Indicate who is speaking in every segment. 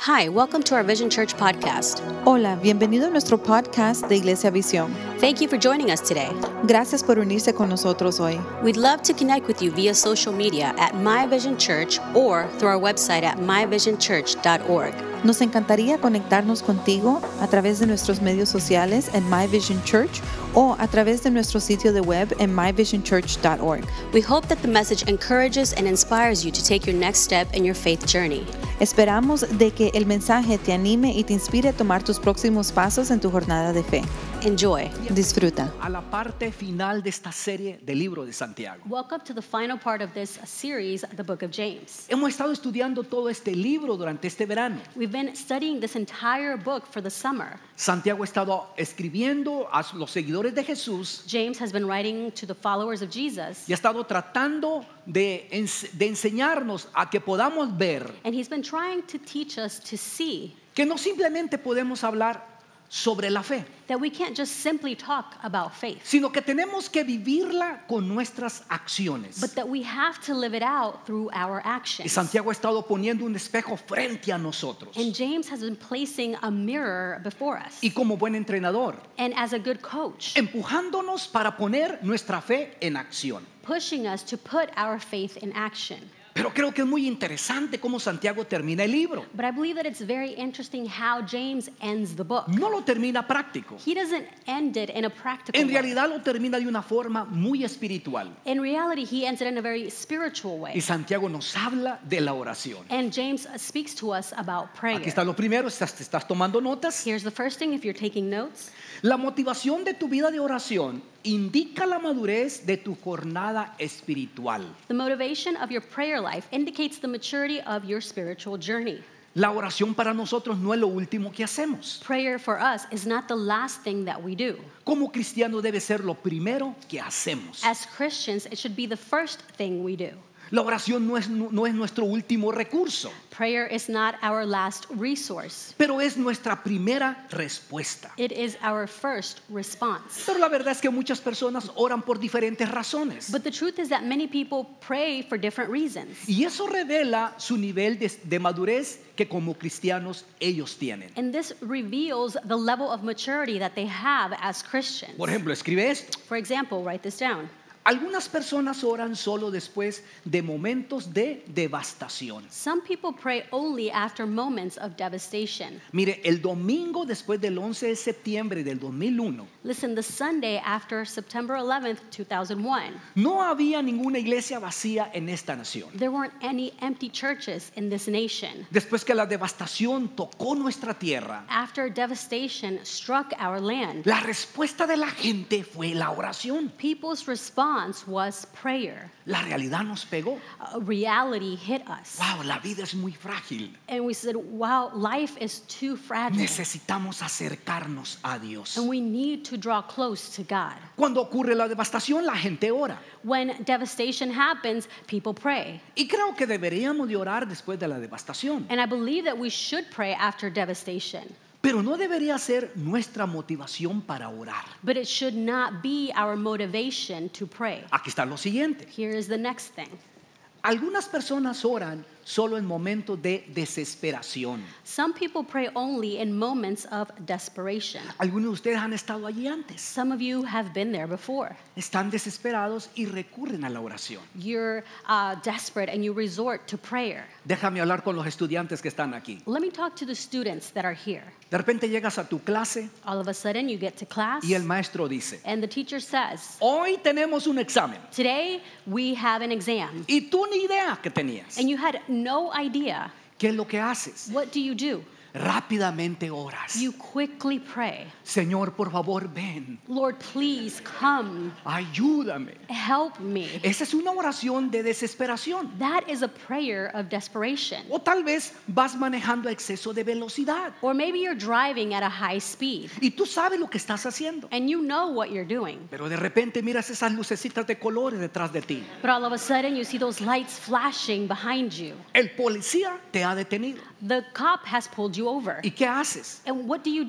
Speaker 1: Hi, welcome to our Vision Church podcast.
Speaker 2: Hola, bienvenido a nuestro podcast de Iglesia Visión.
Speaker 1: Thank you for joining us today.
Speaker 2: Gracias por unirse con nosotros hoy.
Speaker 1: We'd love to connect with you via social media at My Vision Church or through our website at myvisionchurch.org.
Speaker 2: Nos encantaría conectarnos contigo a través de nuestros medios sociales en My Vision Church o a través de nuestro sitio de web en myvisionchurch.org.
Speaker 1: We hope that the message encourages and inspires you to take your next step in your faith journey.
Speaker 2: Esperamos de que el mensaje te anime y te inspire a tomar tus próximos pasos en tu jornada de fe.
Speaker 1: Enjoy.
Speaker 2: Disfruta.
Speaker 3: A la parte final de esta serie del libro de Santiago.
Speaker 1: Welcome to the final part of this series, the book of James.
Speaker 3: Hemos estado estudiando todo este libro durante este verano.
Speaker 1: We've been studying this entire book for the summer.
Speaker 3: Santiago ha estado escribiendo a los seguidores de Jesús
Speaker 1: James has been writing to the followers of Jesus,
Speaker 3: y ha estado tratando de enseñarnos a que podamos ver
Speaker 1: and he's been trying to teach us to see
Speaker 3: que no simplemente podemos hablar sobre la fe,
Speaker 1: that we can't just simply talk about faith,
Speaker 3: sino que tenemos que vivirla con nuestras acciones.
Speaker 1: but that we have to live it out through our
Speaker 3: Y
Speaker 1: actions.
Speaker 3: Santiago ha estado poniendo un espejo frente a nosotros.
Speaker 1: And James has been placing a mirror before us,
Speaker 3: Y como buen entrenador,
Speaker 1: and as a good coach,
Speaker 3: empujándonos para poner nuestra fe en acción.
Speaker 1: pushing us to put our faith in action.
Speaker 3: Pero creo que es muy interesante cómo Santiago termina el libro.
Speaker 1: But I believe that it's very interesting how James ends the book.
Speaker 3: No lo termina práctico.
Speaker 1: He doesn't end it in a practical
Speaker 3: En
Speaker 1: way.
Speaker 3: realidad lo termina de una forma muy espiritual.
Speaker 1: In reality, he ends it in a very spiritual way.
Speaker 3: Y Santiago nos habla de la oración.
Speaker 1: And James speaks to us about prayer.
Speaker 3: Aquí está lo primero, estás tomando notas.
Speaker 1: Here's the first thing, if you're taking notes.
Speaker 3: La motivación de tu vida de oración indica la madurez de tu jornada espiritual.
Speaker 1: The motivation of your prayer life indicates the maturity of your spiritual journey.
Speaker 3: La oración para nosotros no es lo último que hacemos.
Speaker 1: Prayer for us is not the last thing that we do.
Speaker 3: Como cristiano debe ser lo primero que hacemos.
Speaker 1: As Christians, it should be the first thing we do.
Speaker 3: La oración no es nuestro último recurso,
Speaker 1: Prayer is not our last resource.
Speaker 3: pero es nuestra primera respuesta.
Speaker 1: It is our first response.
Speaker 3: Pero la verdad es que muchas personas oran por diferentes razones.
Speaker 1: But the truth is that many people pray for different reasons.
Speaker 3: Y eso revela su nivel de madurez que como cristianos ellos tienen.
Speaker 1: And this reveals the level of maturity that they have as Christians.
Speaker 3: Por ejemplo, escribe esto.
Speaker 1: For example, write this down.
Speaker 3: Algunas personas oran solo después de momentos de devastación.
Speaker 1: Some people pray only after moments of devastation.
Speaker 3: Mire, el domingo después del 11 de septiembre del 2001,
Speaker 1: Listen, the Sunday after September 11th, 2001,
Speaker 3: no había ninguna iglesia vacía en esta nación.
Speaker 1: there weren't any empty churches in this nation.
Speaker 3: Después que la devastación tocó nuestra tierra,
Speaker 1: After devastation struck our land,
Speaker 3: la respuesta de la gente fue la oración.
Speaker 1: people's response was prayer.
Speaker 3: La realidad nos pegó.
Speaker 1: Reality hit us.
Speaker 3: Wow, la vida es muy frágil.
Speaker 1: And we said, wow, life is too fragile.
Speaker 3: Necesitamos acercarnos a Dios.
Speaker 1: And we need to draw close to God.
Speaker 3: Cuando ocurre la devastación, la gente ora.
Speaker 1: When devastation happens, people pray.
Speaker 3: Y creo que deberíamos de orar después de la devastación.
Speaker 1: And I believe that we should pray after devastation.
Speaker 3: Pero no debería ser nuestra motivación para orar.
Speaker 1: But it should not be our motivation to pray.
Speaker 3: Aquí está lo siguiente.
Speaker 1: Here is the next thing.
Speaker 3: Algunas personas oran solo en momentos de desesperación.
Speaker 1: Some people pray only in moments of desperation.
Speaker 3: Algunos de ustedes han estado allí antes.
Speaker 1: Some of you have been there before.
Speaker 3: Están desesperados y recurren a la oración.
Speaker 1: You're desperate and you resort to prayer.
Speaker 3: Déjame hablar con los estudiantes que están aquí.
Speaker 1: Let me talk to the students that are here.
Speaker 3: De repente llegas a tu clase
Speaker 1: All of a sudden, you get to class,
Speaker 3: y el maestro dice,
Speaker 1: and the teacher says,
Speaker 3: hoy tenemos un examen.
Speaker 1: today we have an exam.
Speaker 3: Y tú ni idea que tenías.
Speaker 1: And you had no idea.
Speaker 3: ¿Qué es lo que haces?
Speaker 1: What do?
Speaker 3: Rápidamente oras.
Speaker 1: You quickly pray.
Speaker 3: Señor, por favor, ven.
Speaker 1: Lord, please come.
Speaker 3: Ayúdame.
Speaker 1: Help me.
Speaker 3: Esa es una oración de desesperación.
Speaker 1: That is a prayer of desperation.
Speaker 3: O tal vez vas manejando a exceso de velocidad
Speaker 1: Or maybe you're driving at a high speed
Speaker 3: y tú sabes lo que estás haciendo.
Speaker 1: and you know what you're doing.
Speaker 3: Pero de repente miras esas lucecitas de colores detrás de ti.
Speaker 1: But all of a sudden you see those lights flashing behind you.
Speaker 3: El policía te ha detenido.
Speaker 1: The cop has pulled you over.
Speaker 3: ¿Y qué haces?
Speaker 1: And what do?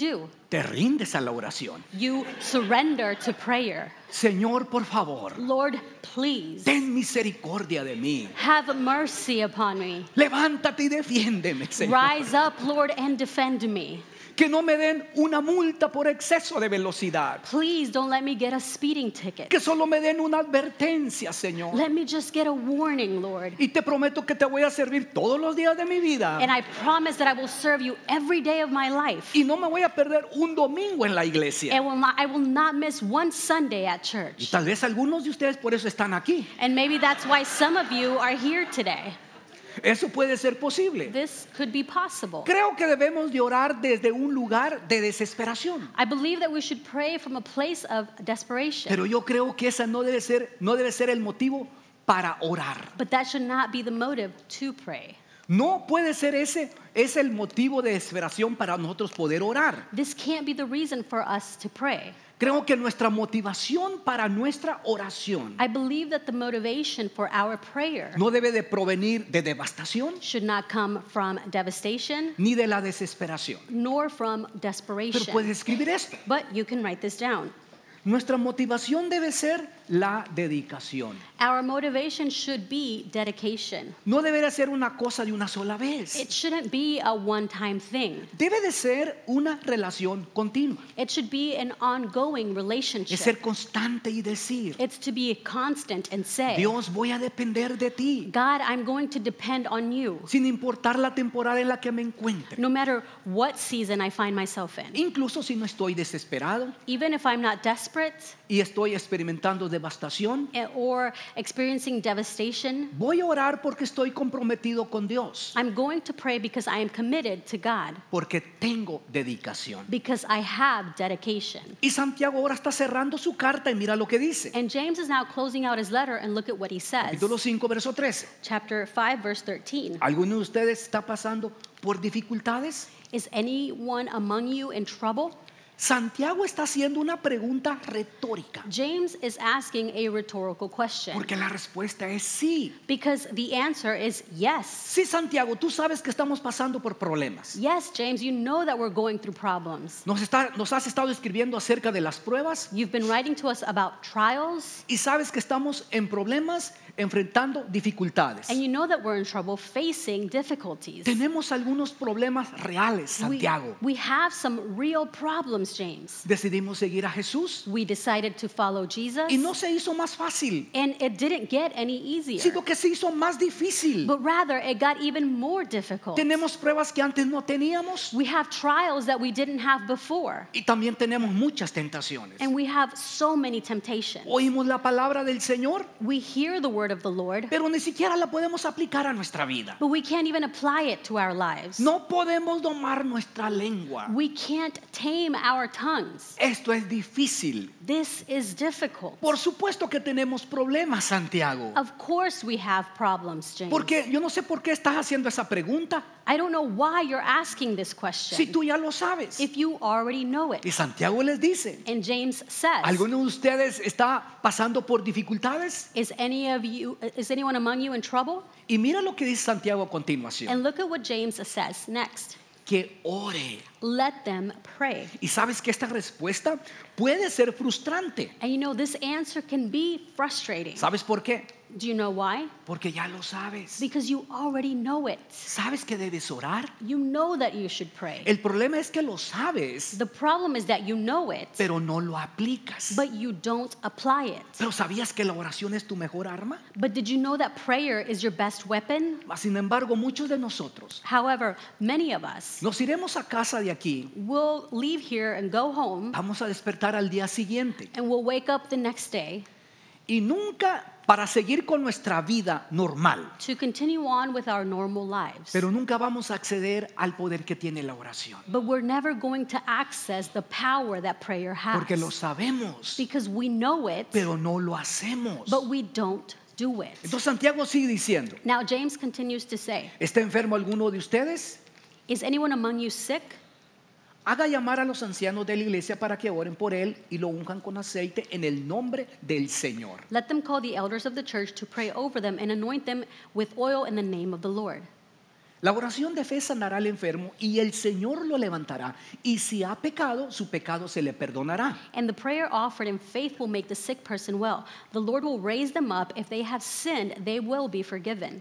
Speaker 3: te rindes a la oración.
Speaker 1: You surrender to prayer.
Speaker 3: Señor, por favor,
Speaker 1: Lord, please
Speaker 3: ten misericordia de mí.
Speaker 1: have mercy upon me.
Speaker 3: Levántate y defiéndeme, Señor.
Speaker 1: Rise up, Lord, and defend me.
Speaker 3: Que no me den una multa por exceso de velocidad.
Speaker 1: Please don't let me get a speeding ticket.
Speaker 3: Que solo me den una advertencia, Señor.
Speaker 1: Let me just get a warning, Lord.
Speaker 3: Y te prometo que te voy a servir todos los días de mi vida.
Speaker 1: And I promise that I will serve you every day of my life.
Speaker 3: Y no me voy a perder un domingo en la iglesia.
Speaker 1: I will not miss one Sunday at
Speaker 3: Y
Speaker 1: church.
Speaker 3: tal vez algunos de ustedes por eso están aquí.
Speaker 1: And maybe that's why some of you are here today.
Speaker 3: Eso puede ser posible.
Speaker 1: This could be possible.
Speaker 3: Creo que debemos de orar desde un lugar de desesperación.
Speaker 1: I believe that we should pray from a place of desperation.
Speaker 3: Pero yo creo que esa no debe ser el motivo para orar.
Speaker 1: But that should not be the motive to pray.
Speaker 3: No puede ser ese es el motivo de desesperación para nosotros poder orar.
Speaker 1: This can't be the reason for us to pray.
Speaker 3: Creo que nuestra motivación para nuestra oración
Speaker 1: I believe that the motivation for our prayer
Speaker 3: no debe de provenir de devastación
Speaker 1: should not come from devastation
Speaker 3: ni de la desesperación.
Speaker 1: nor from
Speaker 3: Pero
Speaker 1: desperation.
Speaker 3: puedes escribir esto.
Speaker 1: But you can write this down.
Speaker 3: Nuestra motivación debe ser la dedicación.
Speaker 1: Our motivation should be dedication.
Speaker 3: No debería ser una cosa de una sola vez.
Speaker 1: It shouldn't be a one-time thing.
Speaker 3: Debe de ser una relación continua.
Speaker 1: It should be an ongoing
Speaker 3: Es
Speaker 1: relationship.
Speaker 3: ser constante y decir,
Speaker 1: It's to be constant and say,
Speaker 3: Dios, voy a depender de ti,
Speaker 1: God, I'm going to depend on you,
Speaker 3: sin importar la temporada en la que me encuentre.
Speaker 1: no matter what season I find myself in.
Speaker 3: Incluso si no estoy desesperado
Speaker 1: Even if I'm not desperate
Speaker 3: y estoy experimentando devastación,
Speaker 1: or experiencing devastation,
Speaker 3: voy a orar porque estoy comprometido con Dios,
Speaker 1: I'm going to pray because I am committed to God,
Speaker 3: porque tengo dedicación.
Speaker 1: because I have dedication.
Speaker 3: Y Santiago ahora está cerrando su carta y mira lo que dice.
Speaker 1: And James is now closing out his letter, and look at what he says.
Speaker 3: Capítulo 5, verso 13.
Speaker 1: Chapter 5, verse 13.
Speaker 3: ¿Alguno de ustedes está pasando por dificultades?
Speaker 1: Is anyone among you in trouble?
Speaker 3: Santiago está haciendo una pregunta retórica,
Speaker 1: James is asking a rhetorical question,
Speaker 3: porque la respuesta es sí.
Speaker 1: because the answer is yes.
Speaker 3: Sí, Santiago, tú sabes que estamos pasando por problemas.
Speaker 1: Yes, James, you know that we're going through problems.
Speaker 3: Nos has estado escribiendo acerca de las pruebas
Speaker 1: You've been writing to us about trials,
Speaker 3: y sabes que estamos en problemas enfrentando dificultades.
Speaker 1: and you know that we're in trouble facing difficulties.
Speaker 3: Tenemos algunos problemas reales, Santiago.
Speaker 1: We have some real problems, James.
Speaker 3: Decidimos seguir a Jesús
Speaker 1: We decided to follow Jesus,
Speaker 3: y no se hizo más fácil,
Speaker 1: and it didn't get any easier,
Speaker 3: sino que se hizo más difícil.
Speaker 1: but rather it got even more difficult.
Speaker 3: Tenemos pruebas que antes no teníamos
Speaker 1: We have trials that we didn't have before,
Speaker 3: y también tenemos muchas tentaciones.
Speaker 1: and we have so many temptations.
Speaker 3: Oímos la palabra del Señor,
Speaker 1: We hear the word of the Lord,
Speaker 3: pero ni siquiera la podemos aplicar a nuestra vida.
Speaker 1: but we can't even apply it to our lives.
Speaker 3: No podemos domar nuestra lengua.
Speaker 1: We can't tame our tongues.
Speaker 3: Esto es difícil.
Speaker 1: This is difficult.
Speaker 3: Por supuesto que tenemos problemas, Santiago.
Speaker 1: Of course we have problems, James.
Speaker 3: Porque yo no sé por qué estás haciendo esa pregunta
Speaker 1: I don't know why you're asking this
Speaker 3: si
Speaker 1: question
Speaker 3: tú ya lo sabes.
Speaker 1: if you already know it.
Speaker 3: Y Santiago les dice,
Speaker 1: And James says,
Speaker 3: ¿alguno de ustedes está pasando por dificultades?
Speaker 1: is anyone among you in trouble?
Speaker 3: Y mira lo que dice Santiago a continuación.
Speaker 1: And look at what James says next.
Speaker 3: Que ore.
Speaker 1: Let them pray.
Speaker 3: Y sabes que esta respuesta puede ser frustrante.
Speaker 1: And you know, this answer can be frustrating.
Speaker 3: ¿Sabes por qué?
Speaker 1: Do you know why?
Speaker 3: Porque ya lo sabes.
Speaker 1: Because you already know it.
Speaker 3: ¿Sabes que debes orar?
Speaker 1: You know that you should pray.
Speaker 3: El problema es que lo sabes,
Speaker 1: The problem is that you know it,
Speaker 3: pero no lo aplicas.
Speaker 1: but you don't apply it.
Speaker 3: Pero ¿sabías que la oración es tu mejor arma?
Speaker 1: But did you know that prayer is your best weapon?
Speaker 3: Sin embargo, muchos de nosotros
Speaker 1: However, many of us
Speaker 3: nos iremos a casa de aquí,
Speaker 1: will leave here and go home,
Speaker 3: vamos a despertar al día siguiente
Speaker 1: and we'll wake up the next day
Speaker 3: y nunca para seguir con nuestra vida normal,
Speaker 1: to continue on with our normal lives.
Speaker 3: pero nunca vamos a acceder al poder que tiene la oración,
Speaker 1: But we're never going to access the power that prayer has.
Speaker 3: porque lo sabemos,
Speaker 1: Because we know it,
Speaker 3: pero no lo hacemos.
Speaker 1: but we don't do it.
Speaker 3: Entonces Santiago sigue diciendo,
Speaker 1: Now James continues to say,
Speaker 3: ¿está enfermo alguno de ustedes?
Speaker 1: is anyone among you sick?
Speaker 3: Haga llamar a los ancianos de la iglesia para que oren por él y lo unjan con aceite en el nombre del Señor.
Speaker 1: Let them call the elders of the church to pray over them and anoint them with oil in the name of the Lord.
Speaker 3: La oración de fe sanará al enfermo y el Señor lo levantará. Y si ha pecado, su pecado se le perdonará.
Speaker 1: And the prayer offered in faith will make the sick person well. The Lord will raise them up. If they have sinned, they will be forgiven.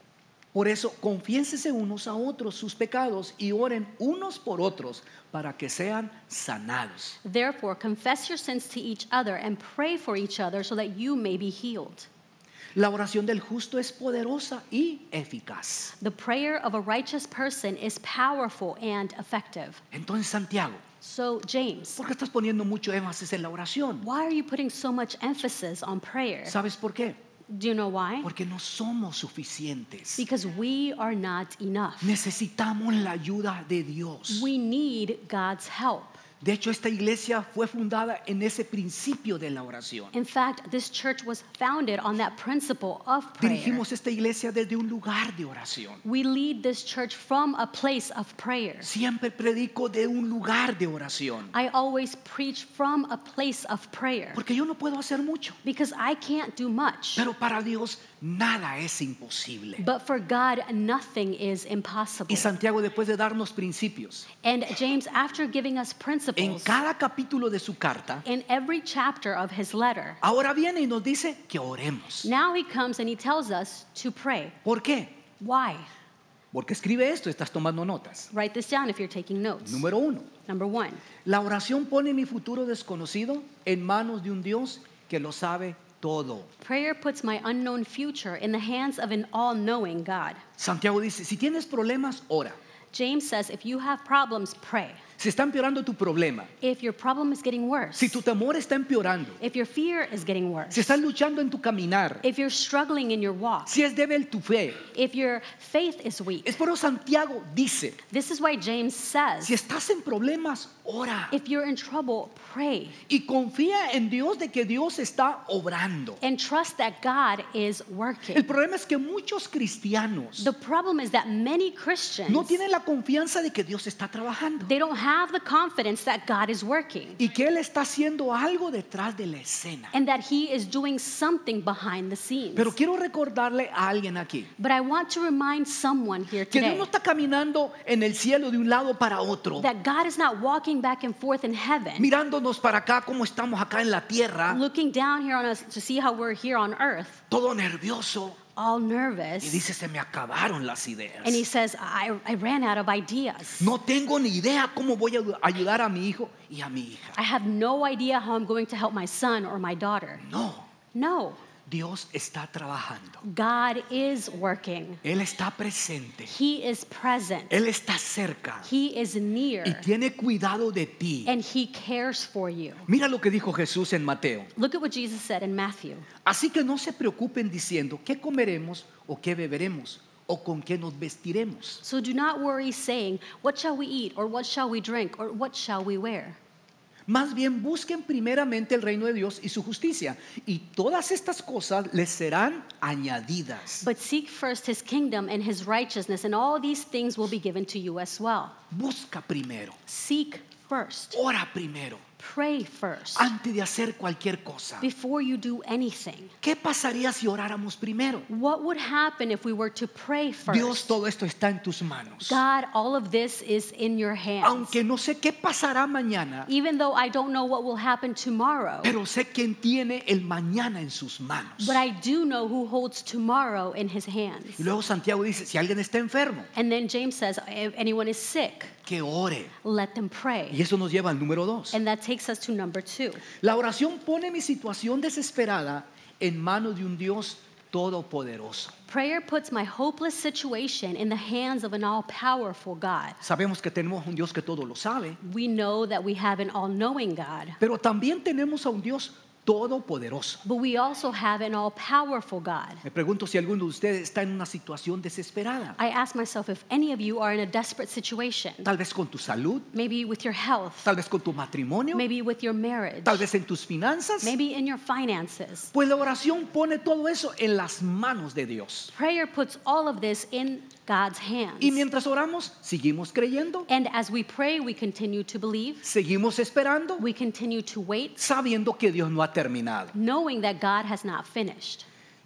Speaker 3: Por eso, confiénsese unos a otros sus pecados y oren unos por otros para que sean sanados.
Speaker 1: Therefore, confess your sins to each other and pray for each other so that you may be healed.
Speaker 3: La oración del justo es poderosa y eficaz.
Speaker 1: The prayer of a righteous person is powerful and effective.
Speaker 3: Entonces, Santiago,
Speaker 1: So, James,
Speaker 3: ¿por qué estás poniendo mucho énfasis en la oración?
Speaker 1: why are you putting so much emphasis on prayer?
Speaker 3: ¿Sabes por qué?
Speaker 1: Do you know why?
Speaker 3: Porque no somos suficientes.
Speaker 1: Because we are not enough.
Speaker 3: Necesitamos la ayuda de Dios.
Speaker 1: We need God's help.
Speaker 3: De hecho, esta iglesia fue fundada en ese principio de la oración.
Speaker 1: In fact, this church was founded on that principle of prayer.
Speaker 3: Dirigimos esta iglesia desde un lugar de oración.
Speaker 1: We lead this church from a place of prayer.
Speaker 3: Siempre predico de un lugar de oración.
Speaker 1: I always preach from a place of prayer
Speaker 3: Porque yo no puedo hacer mucho.
Speaker 1: because I can't do much.
Speaker 3: Pero para Dios nada es imposible.
Speaker 1: But for God, nothing is impossible.
Speaker 3: Y Santiago, después de darnos principios,
Speaker 1: And James, after giving us
Speaker 3: en
Speaker 1: principles
Speaker 3: cada capítulo de su carta,
Speaker 1: in every chapter of his letter,
Speaker 3: ahora viene y nos dice que oremos.
Speaker 1: now he comes and he tells us to pray.
Speaker 3: ¿Por qué?
Speaker 1: Why?
Speaker 3: Porque escribe esto, estás tomando notas.
Speaker 1: Write this down if you're taking notes.
Speaker 3: Número 1.
Speaker 1: Number 1,
Speaker 3: La oración pone mi futuro desconocido en manos de un Dios que lo sabe todo.
Speaker 1: prayer puts my unknown future in the hands of an all-knowing God.
Speaker 3: Santiago dice, si tienes problemas, ora.
Speaker 1: James says, if you have problems, pray.
Speaker 3: Si está empeorando tu problema,
Speaker 1: If your problem is getting worse,
Speaker 3: si tu temor está empeorando,
Speaker 1: if your fear is getting worse,
Speaker 3: si estás luchando en tu caminar,
Speaker 1: if you're struggling in your walk,
Speaker 3: si es débil tu fe,
Speaker 1: if your faith is weak,
Speaker 3: es por eso Santiago dice,
Speaker 1: this is why James says,
Speaker 3: si estás en problemas, ora.
Speaker 1: if you're in trouble, pray
Speaker 3: Y confía en Dios de que Dios está obrando.
Speaker 1: and trust that God is working.
Speaker 3: El problema es que muchos cristianos
Speaker 1: The problem is that many Christians,
Speaker 3: no tienen la confianza de que Dios está trabajando
Speaker 1: they don't have the confidence that God is working
Speaker 3: y que Él está haciendo algo detrás de la escena.
Speaker 1: and that He is doing something behind the scenes.
Speaker 3: Pero quiero recordarle a alguien aquí
Speaker 1: But I want to remind someone here
Speaker 3: que Dios
Speaker 1: today
Speaker 3: no está caminando en el cielo de un lado para otro,
Speaker 1: that God is not walking back and forth in heaven,
Speaker 3: mirándonos para acá como estamos acá en la tierra,
Speaker 1: looking down here on us to see how we're here on earth,
Speaker 3: todo nervioso,
Speaker 1: all
Speaker 3: y
Speaker 1: nervous.
Speaker 3: dice, se me acabaron las ideas.
Speaker 1: And he says, I ran out of ideas.
Speaker 3: No tengo ni idea cómo voy a ayudar a mi hijo y a mi hija.
Speaker 1: I have no idea how I'm going to help my son or my daughter.
Speaker 3: No,
Speaker 1: No,
Speaker 3: Dios está trabajando.
Speaker 1: God is working.
Speaker 3: Él está presente.
Speaker 1: He is present.
Speaker 3: Él está cerca
Speaker 1: He is near.
Speaker 3: y tiene cuidado de ti.
Speaker 1: And he cares for you.
Speaker 3: Mira lo que dijo Jesús en Mateo.
Speaker 1: Look at what Jesus said in Matthew.
Speaker 3: Así que no se preocupen diciendo qué comeremos o qué beberemos o con qué nos vestiremos.
Speaker 1: So do not worry saying, what shall we eat, or what shall we drink, or what shall we wear?
Speaker 3: Más bien busquen primeramente el reino de Dios y su justicia, y todas estas cosas les serán añadidas.
Speaker 1: But seek first his kingdom and his righteousness, and all these things will be given to you as well.
Speaker 3: Busca primero,
Speaker 1: Seek first.
Speaker 3: ora primero,
Speaker 1: Pray first
Speaker 3: antes de hacer cualquier cosa.
Speaker 1: before you do anything.
Speaker 3: ¿Qué pasaría si oráramos primero?
Speaker 1: What would happen if we were to pray
Speaker 3: Dios,
Speaker 1: first?
Speaker 3: todo esto está en tus manos.
Speaker 1: God, all of this is in your hands.
Speaker 3: Aunque no sé qué pasará mañana,
Speaker 1: Even though I don't know what will happen tomorrow,
Speaker 3: pero sé quién tiene el mañana en sus manos.
Speaker 1: but I do know who holds tomorrow in his hands.
Speaker 3: Y luego Santiago dice, si alguien está enfermo,
Speaker 1: And then James says, if anyone is sick,
Speaker 3: que ore.
Speaker 1: let them
Speaker 3: Y
Speaker 1: pray.
Speaker 3: eso nos lleva al número 2.
Speaker 1: And that takes us to number 2.
Speaker 3: La oración pone mi situación desesperada en manos de un Dios todopoderoso.
Speaker 1: Prayer puts my hopeless situation in the hands of an all-powerful God.
Speaker 3: Sabemos que tenemos un Dios que todo lo sabe,
Speaker 1: We know that we have an all-knowing God,
Speaker 3: pero también tenemos a un Dios todopoderoso.
Speaker 1: but we also have an all-powerful God.
Speaker 3: Me pregunto si alguno de ustedes está en una situación desesperada,
Speaker 1: I ask myself if any of you are in a desperate situation,
Speaker 3: tal vez con tu salud,
Speaker 1: maybe with your health,
Speaker 3: tal vez con tu matrimonio,
Speaker 1: maybe with your marriage,
Speaker 3: tal vez en tus finanzas.
Speaker 1: maybe in your finances.
Speaker 3: Pues la oración pone todo eso en las manos de Dios.
Speaker 1: Prayer puts all of this in God's hands.
Speaker 3: Y mientras oramos, seguimos creyendo,
Speaker 1: And as we pray, we continue to believe,
Speaker 3: seguimos esperando,
Speaker 1: we continue to wait,
Speaker 3: sabiendo que Dios no ha terminado.
Speaker 1: knowing that God has not finished.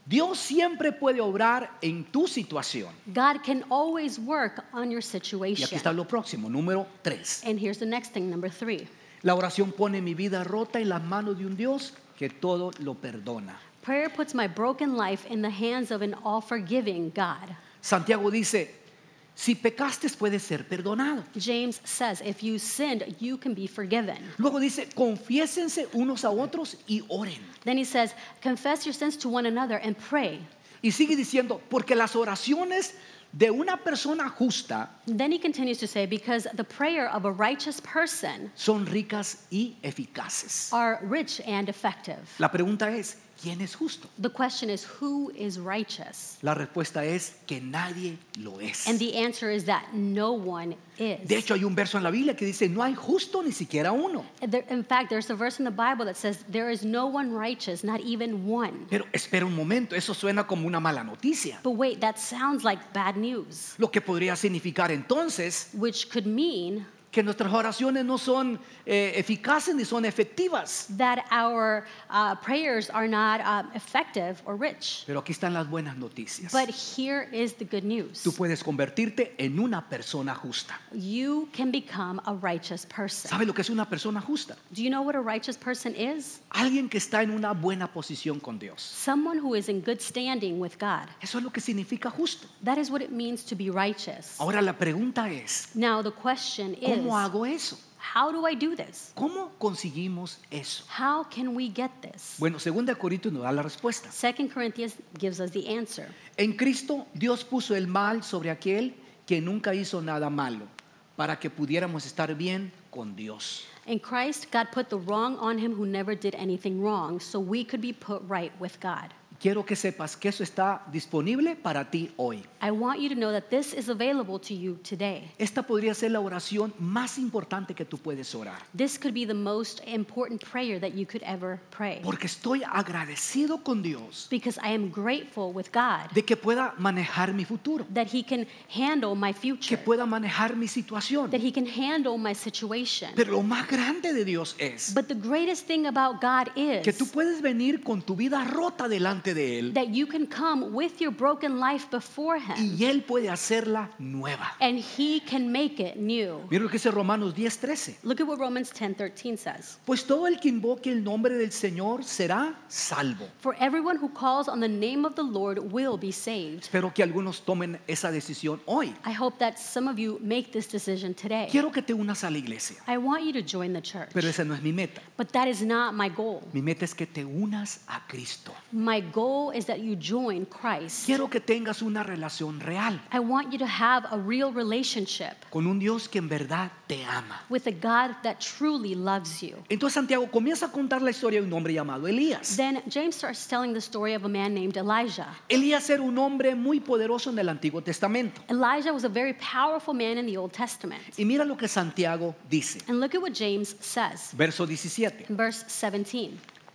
Speaker 3: Dios siempre puede obrar en tu situación.
Speaker 1: God can always work on your
Speaker 3: Y aquí
Speaker 1: situation.
Speaker 3: está lo próximo, número 3.
Speaker 1: And here's the next thing, number 3.
Speaker 3: La oración pone mi vida rota en las manos de un Dios que todo lo perdona.
Speaker 1: Prayer puts my broken life in the hands of an all-forgiving God.
Speaker 3: Santiago dice, si pecaste puedes ser perdonado.
Speaker 1: James says, if you sinned, you can be forgiven.
Speaker 3: Luego dice, confiésense unos a otros y oren.
Speaker 1: Then he says, confess your sins to one another and pray.
Speaker 3: Y sigue diciendo, porque las oraciones de una persona justa
Speaker 1: Then he continues to say, because the prayer of a righteous person
Speaker 3: son ricas y eficaces.
Speaker 1: are rich and effective.
Speaker 3: La pregunta es, ¿quién es justo?
Speaker 1: The question is, who is righteous?
Speaker 3: La respuesta es que nadie lo es.
Speaker 1: And the answer is that no one is.
Speaker 3: De hecho, hay un verso en la Biblia que dice, no hay justo ni siquiera uno.
Speaker 1: In fact, there's a verse in the Bible that says, there is no one righteous, not even one.
Speaker 3: Pero espera un momento, eso suena como una mala noticia.
Speaker 1: But wait, that sounds like bad news,
Speaker 3: Lo que podría significar entonces
Speaker 1: which could mean
Speaker 3: que nuestras oraciones no son eficaces ni son efectivas.
Speaker 1: that our prayers are not effective or rich.
Speaker 3: Pero aquí están las buenas noticias.
Speaker 1: But here is the good news.
Speaker 3: Tú puedes convertirte en una persona justa.
Speaker 1: You can become a righteous person.
Speaker 3: ¿Sabes lo que es una persona justa?
Speaker 1: Do you know what a righteous person is?
Speaker 3: Alguien que está en una buena posición con Dios.
Speaker 1: Someone who is in good standing with God.
Speaker 3: Eso es lo que significa justo.
Speaker 1: That is what it means to be righteous.
Speaker 3: Ahora la pregunta es,
Speaker 1: Now the question is,
Speaker 3: ¿cómo hago eso?
Speaker 1: how do I do this?
Speaker 3: ¿Cómo conseguimos eso?
Speaker 1: How can we get this?
Speaker 3: Bueno, 2 Corintios nos da la respuesta.
Speaker 1: 2 Corinthians gives us the answer.
Speaker 3: En Cristo Dios puso el mal sobre aquel que nunca hizo nada malo, para que pudiéramos estar bien con Dios.
Speaker 1: In Christ, God put the wrong on him who never did anything wrong, so we could be put right with God.
Speaker 3: Quiero que sepas que eso está disponible para ti hoy.
Speaker 1: I want you to know that this is available to you today.
Speaker 3: Esta podría ser la oración más importante que tú puedes orar.
Speaker 1: This could be the most important prayer that you could ever pray.
Speaker 3: Porque estoy agradecido con Dios
Speaker 1: Because I am grateful with God
Speaker 3: de que pueda manejar mi futuro,
Speaker 1: that he can handle my
Speaker 3: que
Speaker 1: future,
Speaker 3: pueda manejar mi situación.
Speaker 1: that he can handle my situation.
Speaker 3: Pero lo más grande de Dios es
Speaker 1: But the greatest thing about God
Speaker 3: que tú
Speaker 1: is
Speaker 3: puedes venir con tu vida rota delante de Él
Speaker 1: that you can come with your broken life before him
Speaker 3: y Él puede hacerla nueva.
Speaker 1: and he can make it new.
Speaker 3: Mira lo que dice Romanos 10:13.
Speaker 1: Look at what Romans 10:13 says.
Speaker 3: Pues todo el que invoque el nombre del Señor será salvo.
Speaker 1: For everyone who calls on the name of the Lord will be saved.
Speaker 3: Espero que algunos tomen esa decisión hoy.
Speaker 1: I hope that some of you make this decision today.
Speaker 3: Quiero que te unas a la iglesia,
Speaker 1: I want you to join the church.
Speaker 3: pero esa no es mi meta.
Speaker 1: But that is not my goal.
Speaker 3: Mi meta es que te unas a Cristo.
Speaker 1: My goal is that you join Christ.
Speaker 3: Quiero que tengas una relación real
Speaker 1: I want you to have a real relationship
Speaker 3: con un Dios que en verdad te ama.
Speaker 1: with a God that truly loves you.
Speaker 3: Entonces Santiago comienza a contar la historia de un hombre llamado Elías.
Speaker 1: Then James starts telling the story of a man named Elijah.
Speaker 3: Elías era un hombre muy poderoso en el Antiguo Testamento.
Speaker 1: Elijah was a very powerful man in the Old Testament.
Speaker 3: Y mira lo que Santiago dice.
Speaker 1: And look at what James says
Speaker 3: Verso 17.
Speaker 1: in verse 17.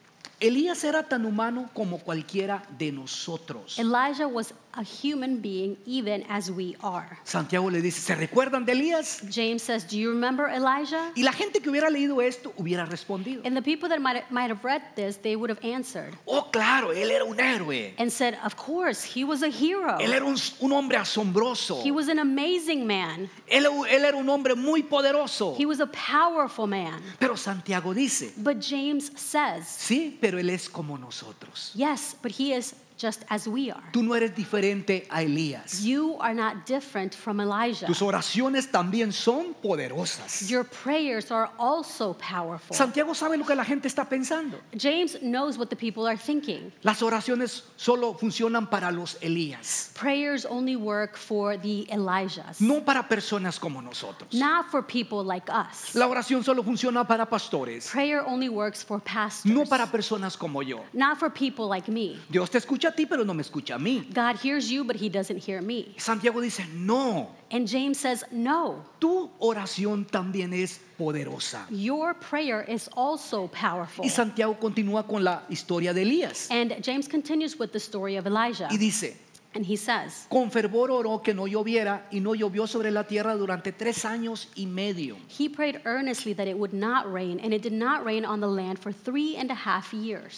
Speaker 3: Elías era tan humano como cualquiera de nosotros.
Speaker 1: Elijah was a human being even as we are.
Speaker 3: Santiago le dice, ¿se recuerdan de Elías?
Speaker 1: James says, do you remember Elijah?
Speaker 3: Y la gente que hubiera leído esto hubiera respondido.
Speaker 1: And the people that might have read this, they would have answered
Speaker 3: Oh, claro, él era un héroe.
Speaker 1: and said, of course, he was a hero.
Speaker 3: Él era un hombre asombroso.
Speaker 1: He was an amazing man.
Speaker 3: Él era un hombre muy poderoso.
Speaker 1: He was a powerful man.
Speaker 3: Pero Santiago dice,
Speaker 1: But James says,
Speaker 3: sí, pero él es como nosotros.
Speaker 1: yes, but he is just as we are.
Speaker 3: Tú no eres diferente a Elías.
Speaker 1: You are not different from Elijah.
Speaker 3: Tus oraciones también son poderosas.
Speaker 1: Your prayers are also powerful.
Speaker 3: Santiago sabe lo que la gente está pensando.
Speaker 1: James knows what the people are thinking.
Speaker 3: Las oraciones solo funcionan para los Elías,
Speaker 1: Prayers only work for the Elijahs,
Speaker 3: no para personas como nosotros.
Speaker 1: not for people like us.
Speaker 3: La oración solo funciona para pastores,
Speaker 1: Prayer only works for pastors,
Speaker 3: no para personas como yo.
Speaker 1: not for people like me.
Speaker 3: Dios te escucha a ti, pero no me escucha a mí.
Speaker 1: God hears you, but he doesn't hear me.
Speaker 3: Santiago dice, no,
Speaker 1: And James says, no,
Speaker 3: tu oración también es poderosa.
Speaker 1: your prayer is also powerful.
Speaker 3: Y Santiago continúa con la historia de Elías
Speaker 1: And James continues with the story of Elijah.
Speaker 3: y dice,
Speaker 1: And he says,
Speaker 3: con fervor oró que no lloviera y no llovió sobre la tierra durante 3 años y medio.
Speaker 1: he prayed earnestly that it would not rain, and it did not rain on the land for 3.5 years.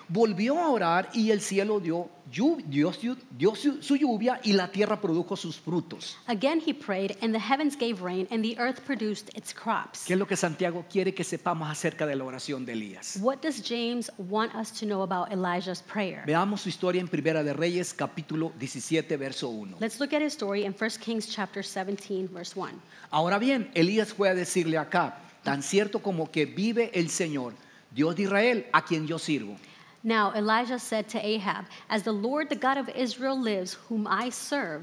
Speaker 3: volvió a orar y el cielo dio su lluvia y la tierra produjo sus frutos.
Speaker 1: Again he prayed, and the heavens gave rain, and the earth produced its crops.
Speaker 3: ¿Qué es lo que Santiago quiere que sepamos acerca de la oración de Elías?
Speaker 1: What does James want us to know about Elijah's prayer?
Speaker 3: Veamos su historia en Primera de Reyes, capítulo 17, verso 1.
Speaker 1: Let's look at his story in 1 Kings chapter 17, verse 1.
Speaker 3: Ahora bien, Elías fue a decirle a Acab: tan cierto como que vive el Señor, Dios de Israel, a quien yo sirvo.
Speaker 1: Now Elijah said to Ahab, as the Lord, the God of Israel lives, whom I serve,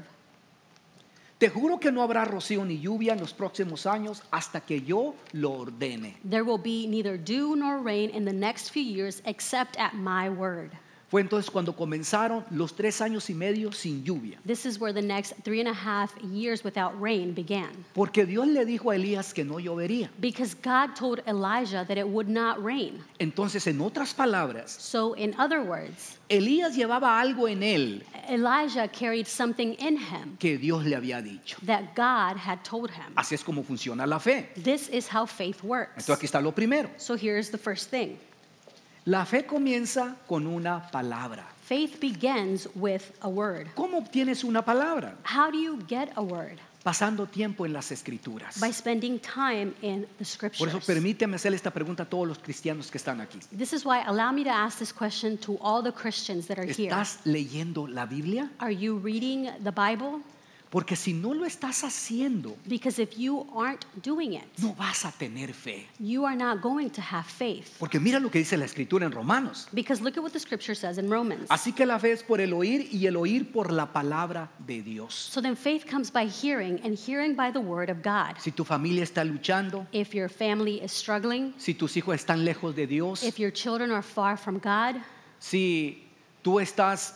Speaker 3: Te juro que no habrá rocío ni lluvia en los próximos años hasta que yo lo ordene.
Speaker 1: there will be neither dew nor rain in the next few years except at my word.
Speaker 3: Fue entonces cuando comenzaron los 3 años y medio sin lluvia.
Speaker 1: This is where the next 3.5 years without rain began.
Speaker 3: Porque Dios le dijo a Elías que no llovería.
Speaker 1: Because God told Elijah that it would not rain.
Speaker 3: Entonces, en otras palabras,
Speaker 1: So in other words,
Speaker 3: Elías llevaba algo en él
Speaker 1: Elijah carried something in him
Speaker 3: que Dios le había dicho.
Speaker 1: that God had told him.
Speaker 3: Así es como funciona la fe.
Speaker 1: This is how faith works.
Speaker 3: Entonces aquí está lo primero.
Speaker 1: So here's the first thing.
Speaker 3: La fe comienza con una palabra.
Speaker 1: Faith begins with a word.
Speaker 3: ¿Cómo obtienes una palabra?
Speaker 1: How do you get a word?
Speaker 3: Pasando tiempo en las escrituras.
Speaker 1: By spending time in the
Speaker 3: Por eso
Speaker 1: scriptures.
Speaker 3: permíteme hacerle esta pregunta a todos los cristianos que están aquí.
Speaker 1: This is why allow me to ask this question to all the Christians that are here.
Speaker 3: ¿Estás leyendo la Biblia?
Speaker 1: Are you reading the Bible?
Speaker 3: Porque si no lo estás haciendo,
Speaker 1: Because if you aren't doing it,
Speaker 3: no vas a tener fe.
Speaker 1: you are not going to have faith.
Speaker 3: Porque mira lo que dice la escritura en Romanos.
Speaker 1: Because look at what the scripture says in Romans.
Speaker 3: Así que la fe es por el oír y el oír por la palabra de Dios.
Speaker 1: So then faith comes by hearing, and hearing by the word of God.
Speaker 3: Si tu familia está luchando,
Speaker 1: If your family is struggling,
Speaker 3: si tus hijos están lejos de Dios,
Speaker 1: if your children are far from God,
Speaker 3: si tú estás,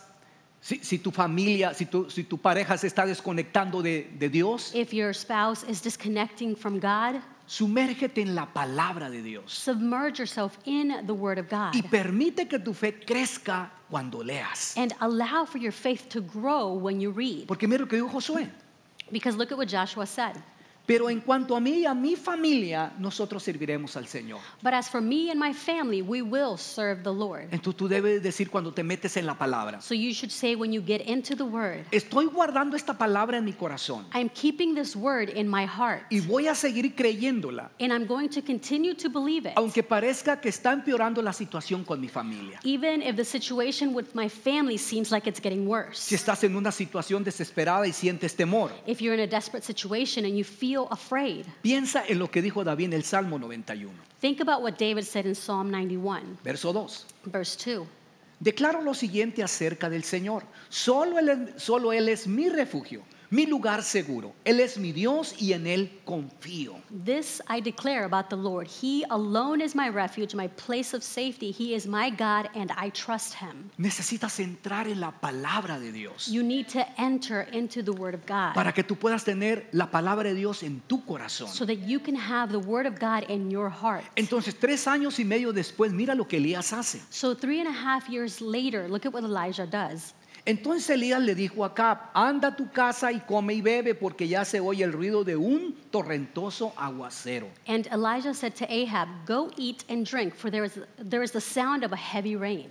Speaker 3: si tu familia, si tu pareja se está desconectando de Dios,
Speaker 1: if your spouse is disconnecting from God,
Speaker 3: sumérgete en la palabra de Dios
Speaker 1: submerge yourself in the word of God
Speaker 3: y permite que tu fe crezca cuando leas.
Speaker 1: and allow for your faith to grow when you read.
Speaker 3: Porque mira lo que dijo Josué.
Speaker 1: Because look at what Joshua said.
Speaker 3: Pero en cuanto a mí y a mi familia, nosotros serviremos al Señor.
Speaker 1: But as for me and my family, we will serve the Lord.
Speaker 3: Entonces tú debes decir cuando te metes en la palabra:
Speaker 1: So you should say when you get into the word,
Speaker 3: estoy guardando esta palabra en mi corazón
Speaker 1: I'm keeping this word in my heart,
Speaker 3: y voy a seguir creyéndola,
Speaker 1: and I'm going to continue to believe it.
Speaker 3: aunque parezca que está empeorando la situación con mi familia.
Speaker 1: Even if the situation with my family seems like it's getting worse.
Speaker 3: Si estás en una situación desesperada y sientes temor,
Speaker 1: If you're in a desperate situation and you feel afraid,
Speaker 3: piensa en lo que dijo David en el Salmo 91,
Speaker 1: think about what David said in Psalm 91,
Speaker 3: verso 2.
Speaker 1: verse 2.
Speaker 3: Declaro lo siguiente acerca del Señor: solo él es mi refugio, mi lugar seguro. Él es mi Dios y en Él confío.
Speaker 1: This I declare about the Lord. He alone is my refuge, my place of safety. He is my God, and I trust him.
Speaker 3: Necesitas entrar en la palabra de Dios
Speaker 1: You need to enter into the word of God
Speaker 3: para que tú puedas tener la palabra de Dios en tu corazón.
Speaker 1: so that you can have the word of God in your heart.
Speaker 3: Entonces, 3 años y medio después, mira lo que Elías hace.
Speaker 1: So 3.5 years later, look at what Elijah does.
Speaker 3: Entonces Elías le dijo a Acab: anda a tu casa y come y bebe, porque ya se oye el ruido de un torrentoso aguacero.
Speaker 1: And Elijah said to Ahab, go eat and drink, for there is the sound of a heavy rain.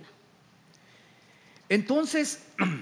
Speaker 3: Entonces,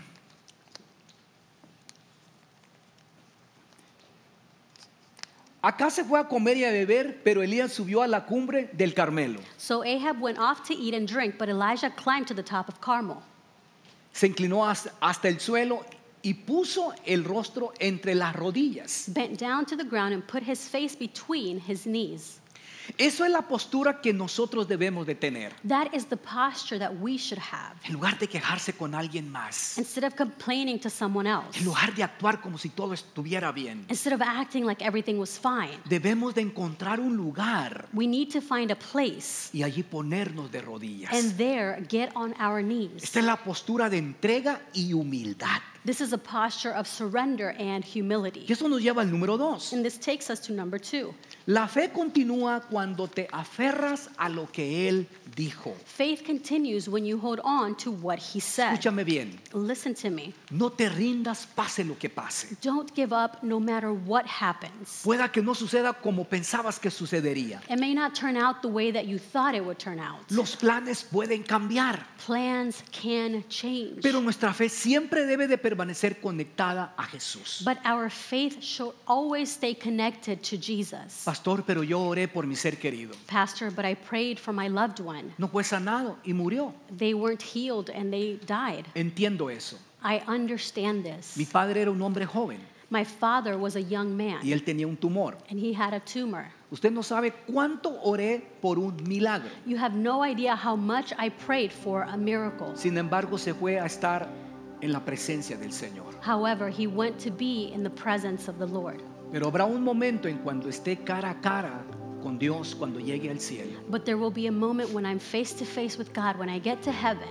Speaker 3: acá se fue a comer y a beber, pero Elías subió a la cumbre del Carmelo.
Speaker 1: So Ahab went off to eat and drink, but Elijah climbed to the top of Carmel.
Speaker 3: Se inclinó hasta el suelo y puso el rostro entre las rodillas.
Speaker 1: Bent down to the ground and put his face between his knees.
Speaker 3: Eso es la postura que nosotros debemos de tener.
Speaker 1: That is the posture that we should have.
Speaker 3: En lugar de quejarse con alguien más,
Speaker 1: Instead of complaining to someone else,
Speaker 3: en lugar de actuar como si todo estuviera bien,
Speaker 1: instead of acting like everything was fine,
Speaker 3: debemos de encontrar un lugar
Speaker 1: we need to find a place
Speaker 3: y allí ponernos de rodillas.
Speaker 1: and there get on our knees.
Speaker 3: Esta es la postura de entrega y humildad.
Speaker 1: This is a posture of surrender and humility.
Speaker 3: Y eso nos lleva al número 2.
Speaker 1: And this takes us to number 2.
Speaker 3: La fe continúa cuando te aferras a lo que Él dijo.
Speaker 1: Faith continues when you hold on to what he said.
Speaker 3: Escúchame bien,
Speaker 1: Listen to me.
Speaker 3: no te rindas pase lo que pase.
Speaker 1: Don't give up no matter what happens.
Speaker 3: Pueda que no suceda como pensabas que sucedería.
Speaker 1: It may not turn out the way that you thought it would turn out.
Speaker 3: Los planes pueden cambiar,
Speaker 1: Plans can change.
Speaker 3: pero nuestra fe siempre debe de permanecer conectada a Jesús.
Speaker 1: But our faith should always stay connected to Jesus.
Speaker 3: Pastor, pero yo oré por mi ser querido.
Speaker 1: Pastor, but I prayed for my loved one.
Speaker 3: No fue sanado y murió.
Speaker 1: They weren't healed and they died.
Speaker 3: Entiendo eso.
Speaker 1: I understand this.
Speaker 3: Mi padre era un hombre joven
Speaker 1: My father was a young man
Speaker 3: y él tenía un tumor.
Speaker 1: and he had a tumor.
Speaker 3: Usted no sabe cuánto oré por un milagro.
Speaker 1: You have no idea how much I prayed for a miracle.
Speaker 3: Sin embargo, se fue a estar en la presencia del Señor.
Speaker 1: However, he went to be in the presence of the Lord.
Speaker 3: Pero habrá un momento en cuando esté cara a cara con Dios cuando llegue al cielo.
Speaker 1: But there will be a moment when I'm face to face with God, when I get to heaven,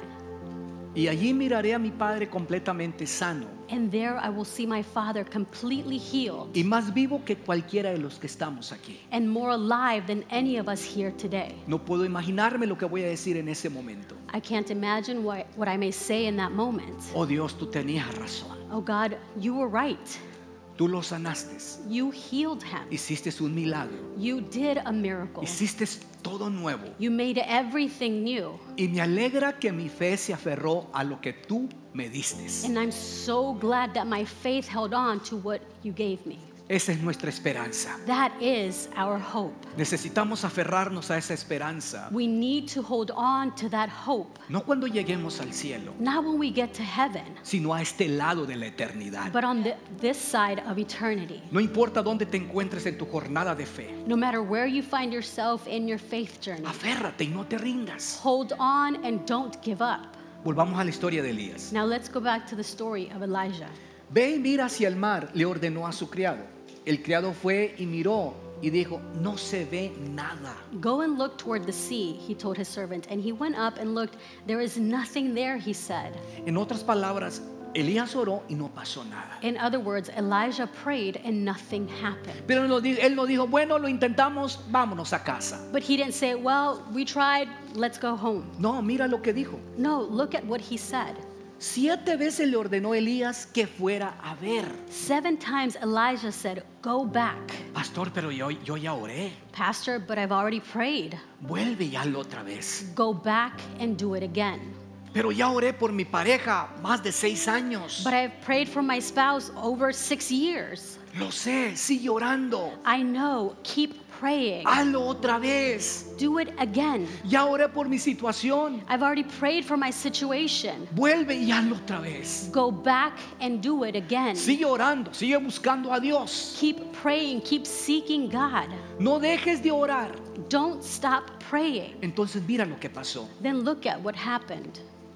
Speaker 3: Y allí miraré a mi padre completamente sano
Speaker 1: and there I will see my father completely healed
Speaker 3: y más vivo que cualquiera de los que estamos aquí.
Speaker 1: and more alive than any of us here today.
Speaker 3: No puedo imaginarme lo que voy a decir en ese momento.
Speaker 1: I can't imagine what I may say in that moment.
Speaker 3: Oh Dios, tú tenías razón.
Speaker 1: Oh God, you were right.
Speaker 3: Tú lo sanaste.
Speaker 1: You healed him.
Speaker 3: Hiciste un milagro.
Speaker 1: You did a miracle.
Speaker 3: Hiciste todo nuevo.
Speaker 1: You made everything new.
Speaker 3: Y me alegra que mi fe se aferró a lo que tú me diste.
Speaker 1: And I'm so glad that my faith held on to what you gave me.
Speaker 3: Esa es nuestra esperanza.
Speaker 1: That is our hope.
Speaker 3: Necesitamos aferrarnos a esa esperanza.
Speaker 1: We need to hold on to that hope.
Speaker 3: No cuando lleguemos al cielo,
Speaker 1: Not when we get to heaven,
Speaker 3: sino a este lado de la eternidad.
Speaker 1: but on this side of eternity.
Speaker 3: No importa dónde te encuentres en tu jornada de fe.
Speaker 1: No matter where you find yourself in your faith journey,
Speaker 3: Aférrate y no te rindas.
Speaker 1: hold on and don't give up.
Speaker 3: Volvamos a la historia de Elías.
Speaker 1: Now let's go back to the story of Elijah.
Speaker 3: Ve y mira hacia el mar, le ordenó a su criado. El criado fue y miró y dijo, no se ve nada.
Speaker 1: Go and look toward the sea, he told his servant. And he went up and looked. There is nothing there, he said.
Speaker 3: En otras palabras, Elías oró y no pasó nada.
Speaker 1: In other words, Elijah prayed and nothing happened.
Speaker 3: Pero él no dijo, bueno, lo intentamos, vámonos a casa.
Speaker 1: But he didn't say, well, we tried, let's go home.
Speaker 3: No, mira lo que dijo.
Speaker 1: No, look at what he said.
Speaker 3: 7 veces le ordenó Elías que fuera a ver.
Speaker 1: 7 times Elijah said, go back.
Speaker 3: Pastor, pero yo ya oré.
Speaker 1: Pastor, but I've already prayed.
Speaker 3: Vuelve y hazlo otra vez.
Speaker 1: Go back and do it again.
Speaker 3: Pero ya oré por mi pareja más de 6 años.
Speaker 1: But I've prayed for my spouse over 6 years.
Speaker 3: Lo sé, sigue orando.
Speaker 1: I know, keep praying.
Speaker 3: Hazlo otra vez.
Speaker 1: Do it again.
Speaker 3: Ya oré por mi situación.
Speaker 1: I've already prayed for my situation.
Speaker 3: Vuelve y hazlo otra vez.
Speaker 1: Go back and do it again.
Speaker 3: Sigue orando, sigue buscando a Dios.
Speaker 1: Keep praying, keep seeking God.
Speaker 3: No dejes de orar.
Speaker 1: Don't stop praying.
Speaker 3: Entonces mira lo que pasó.
Speaker 1: Then look at what happened.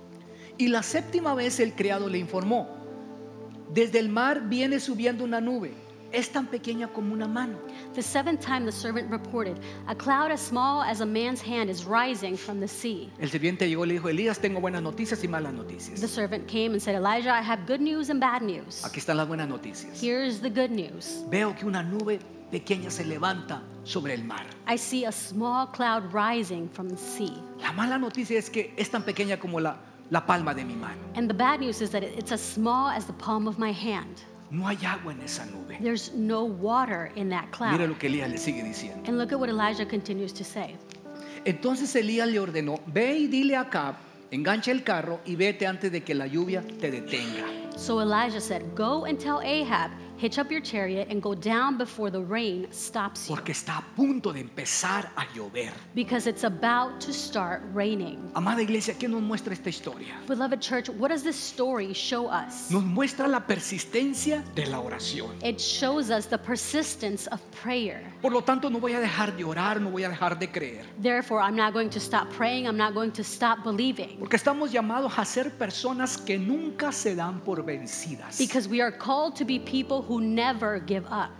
Speaker 3: Y la 7ª vez el criado le informó, desde el mar viene subiendo una nube, es tan pequeña como una mano.
Speaker 1: The 7th time the servant reported, a cloud as small as a man's hand is rising from the sea.
Speaker 3: El sirviente llegó y le dijo, Elías, tengo buenas noticias y malas
Speaker 1: The
Speaker 3: noticias.
Speaker 1: servant came and said, Elijah, I have good news and bad news.
Speaker 3: Aquí están las buenas noticias.
Speaker 1: Here's the good news.
Speaker 3: Veo que una nube pequeña se levanta sobre el mar.
Speaker 1: I see a small cloud rising from the sea.
Speaker 3: La mala noticia es que es tan pequeña como la palma de mi mano.
Speaker 1: And the bad news is that it's as small as the palm of my hand.
Speaker 3: No hay agua en esa nube.
Speaker 1: There's no water in that
Speaker 3: Mira
Speaker 1: cloud.
Speaker 3: lo que Elías le sigue diciendo.
Speaker 1: And look at what Elijah continues to say.
Speaker 3: Entonces Elías le ordenó, ve y dile a Acab, engancha el carro y vete antes de que la lluvia te detenga.
Speaker 1: So Elijah said, go and tell Ahab, hitch up your chariot and go down before the rain stops you.
Speaker 3: Porque está a punto de empezar a llover.
Speaker 1: Because it's about to start raining.
Speaker 3: Amada iglesia, ¿qué nos muestra esta historia?
Speaker 1: Beloved church, what does this story show us?
Speaker 3: Nos muestra la persistencia de la oración.
Speaker 1: It shows us the persistence of prayer.
Speaker 3: Por lo tanto, no voy a dejar de orar, no voy a dejar de creer.
Speaker 1: Therefore, I'm not going to stop praying. I'm not going to stop believing.
Speaker 3: Porque estamos llamados a ser personas que nunca se dan por vencidas.
Speaker 1: Because we are called to be people who never give up.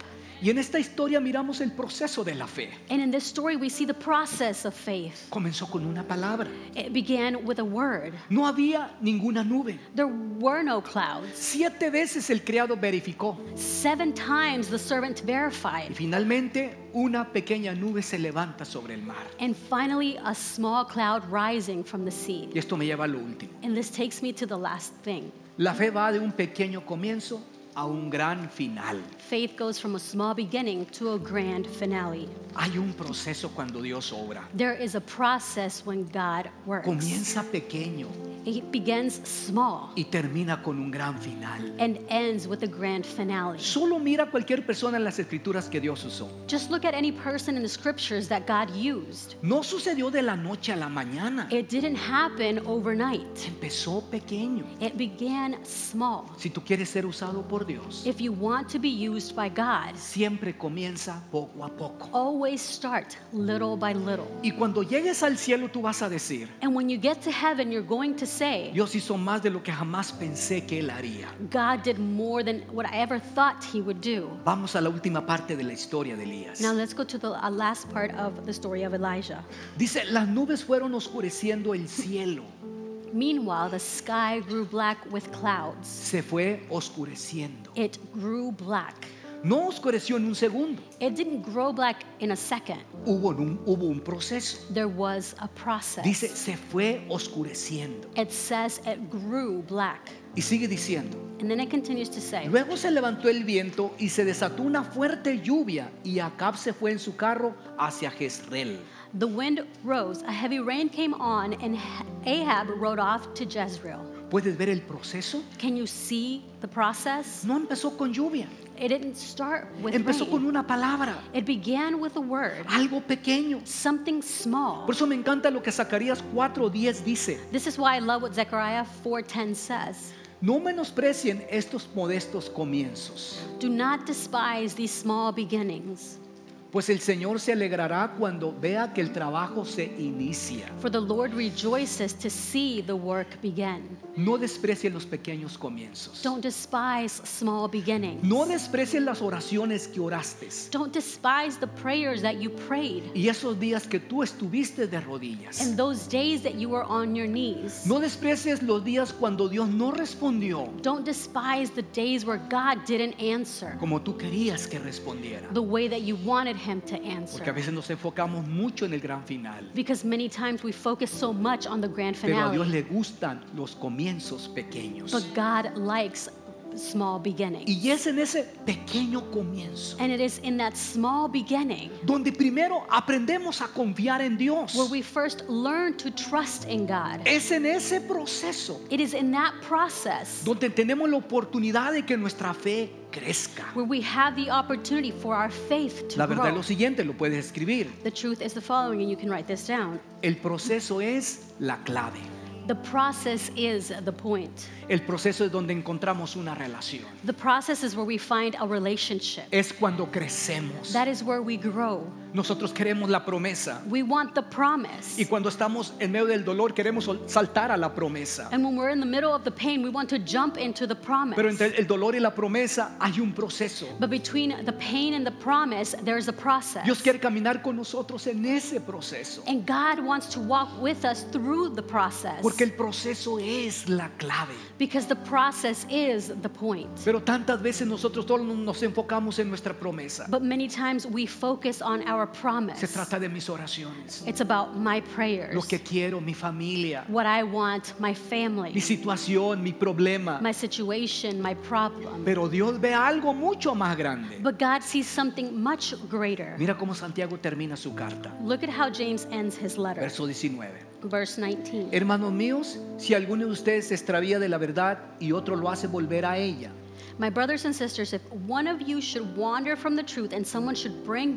Speaker 3: Y en esta historia miramos el proceso de la fe.
Speaker 1: And in this story, we see the process of faith.
Speaker 3: Comenzó con una palabra.
Speaker 1: It began with a word.
Speaker 3: No había ninguna nube.
Speaker 1: There were no clouds.
Speaker 3: 7 veces el criado verificó.
Speaker 1: 7 times the servant
Speaker 3: Y
Speaker 1: verified.
Speaker 3: finalmente una pequeña nube se levanta sobre el mar.
Speaker 1: And finally, a small cloud rising from the sea.
Speaker 3: Y esto me lleva a lo último.
Speaker 1: And this takes me to the last thing.
Speaker 3: La fe va de un pequeño comienzo a un gran final.
Speaker 1: Faith goes from a small beginning to a grand finale.
Speaker 3: Hay un proceso cuando Dios obra.
Speaker 1: There is a process when God works.
Speaker 3: Comienza pequeño
Speaker 1: It begins small
Speaker 3: y termina con un gran final.
Speaker 1: and ends with a grand finale.
Speaker 3: Solo mira a cualquier persona en las escrituras que Dios usó.
Speaker 1: Just look at any person in the scriptures that God used.
Speaker 3: No sucedió de la noche a la mañana.
Speaker 1: It didn't happen overnight.
Speaker 3: Empezó pequeño.
Speaker 1: It began small.
Speaker 3: Si tú quieres ser usado por Dios,
Speaker 1: If you want to be used by God,
Speaker 3: siempre comienza poco a poco.
Speaker 1: always start little by little.
Speaker 3: Y cuando llegues al cielo tú vas a decir,
Speaker 1: And when you get to heaven, you're going to say,
Speaker 3: Dios hizo más de lo que jamás pensé que Él haría.
Speaker 1: God did more than what I ever thought He would do.
Speaker 3: Vamos a la última parte de la historia de Elías.
Speaker 1: Now let's go to the last part of the story of Elijah.
Speaker 3: Dice, las nubes fueron oscureciendo el cielo.
Speaker 1: Meanwhile, the sky grew black with clouds.
Speaker 3: Se fue oscureciendo.
Speaker 1: It grew black.
Speaker 3: No oscureció en un segundo.
Speaker 1: It didn't grow black in a second.
Speaker 3: Hubo un proceso.
Speaker 1: There was a process.
Speaker 3: Dice, se fue oscureciendo.
Speaker 1: It says it grew black.
Speaker 3: Y sigue diciendo,
Speaker 1: And then it continues to say,
Speaker 3: luego se levantó el viento y se desató una fuerte lluvia y Acab se fue en su carro hacia Jezreel.
Speaker 1: the wind rose, a heavy rain came on, and Ahab rode off to Jezreel.
Speaker 3: ¿Puedes ver el proceso?
Speaker 1: Can you see the process?
Speaker 3: No empezó con lluvia,
Speaker 1: It didn't start with
Speaker 3: empezó con
Speaker 1: rain.
Speaker 3: una palabra,
Speaker 1: It began with a word,
Speaker 3: algo pequeño.
Speaker 1: something small.
Speaker 3: Por eso me encanta lo que Zacarías 4:10 dice.
Speaker 1: This is why I love what Zechariah 4:10 says.
Speaker 3: No menosprecien estos modestos comienzos,
Speaker 1: Do not despise these small beginnings,
Speaker 3: pues el Señor se alegrará cuando vea que el trabajo se inicia.
Speaker 1: for the Lord rejoices to see the work begin.
Speaker 3: No desprecien los pequeños comienzos.
Speaker 1: Don't despise small beginnings.
Speaker 3: No desprecien las oraciones que oraste.
Speaker 1: Don't despise the prayers that you prayed
Speaker 3: Y esos días que tú estuviste de rodillas.
Speaker 1: and those days that you were on your knees.
Speaker 3: No desprecies los días cuando Dios no respondió
Speaker 1: Don't despise the days where God didn't answer
Speaker 3: como tú querías que respondiera.
Speaker 1: the way that you wanted Him to
Speaker 3: Porque a
Speaker 1: answer.
Speaker 3: veces nos enfocamos mucho en el gran final.
Speaker 1: Because many times we focus so much on the grand
Speaker 3: Pero a Dios
Speaker 1: finale,
Speaker 3: le gustan los comienzos pequeños.
Speaker 1: but God likes small beginnings.
Speaker 3: Y es en ese pequeño comienzo
Speaker 1: And it is in that small beginning
Speaker 3: donde primero aprendemos a confiar en Dios.
Speaker 1: where we first learn to trust in God.
Speaker 3: Es en ese proceso
Speaker 1: It is in that process
Speaker 3: donde tenemos la oportunidad de que nuestra fe crezca.
Speaker 1: where we have the opportunity for our faith to
Speaker 3: La verdad es
Speaker 1: grow.
Speaker 3: lo siguiente, lo puedes escribir.
Speaker 1: The truth is the following, and you can write this down.
Speaker 3: El proceso es la clave.
Speaker 1: The process is the point.
Speaker 3: El proceso es donde encontramos una relación.
Speaker 1: The process is where we find a relationship.
Speaker 3: Es cuando crecemos.
Speaker 1: That is where we grow.
Speaker 3: Nosotros queremos la promesa.
Speaker 1: We want the promise.
Speaker 3: Y cuando estamos en medio del dolor queremos saltar a la promesa.
Speaker 1: And when we're in the middle of the pain, we want to jump into the promise.
Speaker 3: Pero entre el dolor y la promesa hay un proceso.
Speaker 1: But between the pain and the promise, there's a process.
Speaker 3: Dios quiere caminar con nosotros en ese proceso.
Speaker 1: And God wants to walk with us through the process.
Speaker 3: Porque el proceso es la clave.
Speaker 1: Because the process is the point.
Speaker 3: Pero tantas veces nosotros todos nos enfocamos en nuestra promesa.
Speaker 1: But many times we focus on our promise.
Speaker 3: Se trata de mis oraciones.
Speaker 1: It's about my prayers,
Speaker 3: Lo que quiero, mi familia,
Speaker 1: what I want, my
Speaker 3: mi
Speaker 1: family,
Speaker 3: situación, mi problema.
Speaker 1: my situation, my problem.
Speaker 3: Pero Dios ve algo mucho más grande.
Speaker 1: But God sees something much greater.
Speaker 3: Mira cómo Santiago termina su carta.
Speaker 1: Look at how James ends his letter.
Speaker 3: Verso 19.
Speaker 1: Verse 19.
Speaker 3: Hermanos míos, si alguno de ustedes se extravía de la verdad y otro lo hace volver a ella,
Speaker 1: My brothers and sisters, if one of you should wander from the truth and someone should bring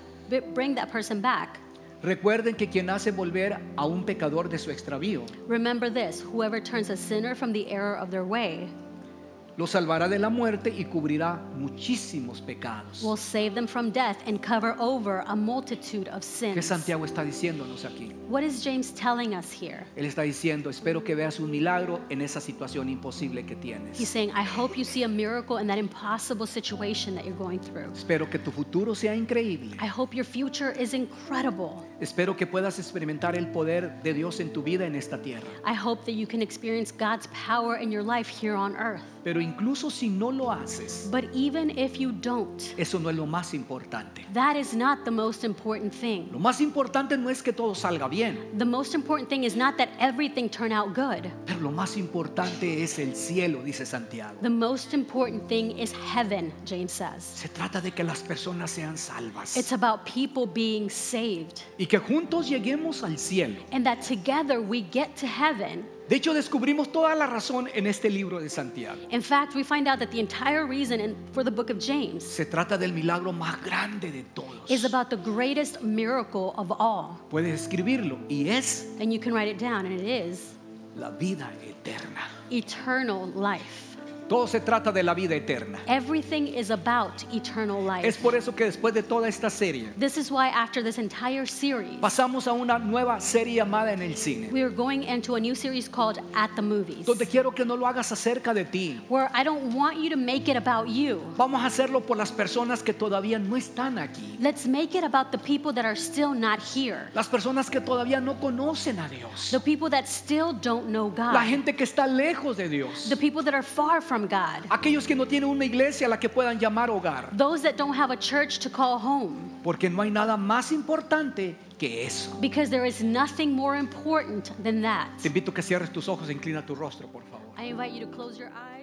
Speaker 1: that person back,
Speaker 3: recuerden que quien hace volver a un pecador de su extravío,
Speaker 1: remember this: whoever turns a sinner from the error of their way,
Speaker 3: Lo salvará de la muerte y cubrirá muchísimos pecados.
Speaker 1: will save them from death and cover over a multitude of
Speaker 3: ¿Qué
Speaker 1: sins.
Speaker 3: Santiago está diciéndonos aquí?
Speaker 1: What is James telling us here?
Speaker 3: Él está diciendo, espero que veas un milagro en esa situación imposible que
Speaker 1: He's
Speaker 3: tienes.
Speaker 1: saying, I hope you see a miracle in that impossible situation that you're going through.
Speaker 3: Espero que tu futuro sea increíble.
Speaker 1: I hope your future is incredible.
Speaker 3: Espero que puedas experimentar el poder de Dios en tu vida en esta tierra.
Speaker 1: I hope that you can experience God's power in your life here on earth.
Speaker 3: Pero incluso si no lo haces,
Speaker 1: But even if you don't,
Speaker 3: eso no es lo más importante.
Speaker 1: that is not the most important thing.
Speaker 3: Lo más importante no es que todo salga bien,
Speaker 1: The most important thing is not that everything turn out good.
Speaker 3: pero lo más importante es el cielo, dice Santiago.
Speaker 1: The most important thing is heaven, James says.
Speaker 3: Se trata de que las personas sean salvas
Speaker 1: It's about people being saved,
Speaker 3: y que juntos lleguemos al cielo.
Speaker 1: and that together we get to heaven.
Speaker 3: De hecho, descubrimos toda la razón en este libro de Santiago.
Speaker 1: In fact, we find out that the entire reason for the book of James
Speaker 3: Se trata del milagro más grande de todos.
Speaker 1: is about the greatest miracle of all.
Speaker 3: Puedes escribirlo y es
Speaker 1: And you can write it down, and it is
Speaker 3: la vida eterna.
Speaker 1: eternal life.
Speaker 3: Todo se trata de la vida eterna.
Speaker 1: Everything is about eternal
Speaker 3: Es
Speaker 1: life.
Speaker 3: por eso que después de toda esta serie
Speaker 1: This is why after this entire series,
Speaker 3: pasamos a una nueva serie llamada En el Cine,
Speaker 1: we are going into a new series called At the Movies,
Speaker 3: donde quiero que no lo hagas acerca de ti.
Speaker 1: where I don't want you to make it about you.
Speaker 3: Vamos a hacerlo por las personas que todavía no están aquí.
Speaker 1: Let's make it about the people that are still not here,
Speaker 3: Las personas que todavía no conocen a Dios.
Speaker 1: the people that still don't know
Speaker 3: La
Speaker 1: God,
Speaker 3: gente que está lejos de Dios.
Speaker 1: the people that are far from God,
Speaker 3: Aquellos que no tienen una iglesia a la que puedan llamar hogar.
Speaker 1: those that don't have a church to call home,
Speaker 3: Porque no hay nada más importante que eso.
Speaker 1: because there is nothing more important than that.
Speaker 3: Te invito a que cierres tus ojos e inclina tu rostro, por favor.
Speaker 1: I invite you to close your eyes.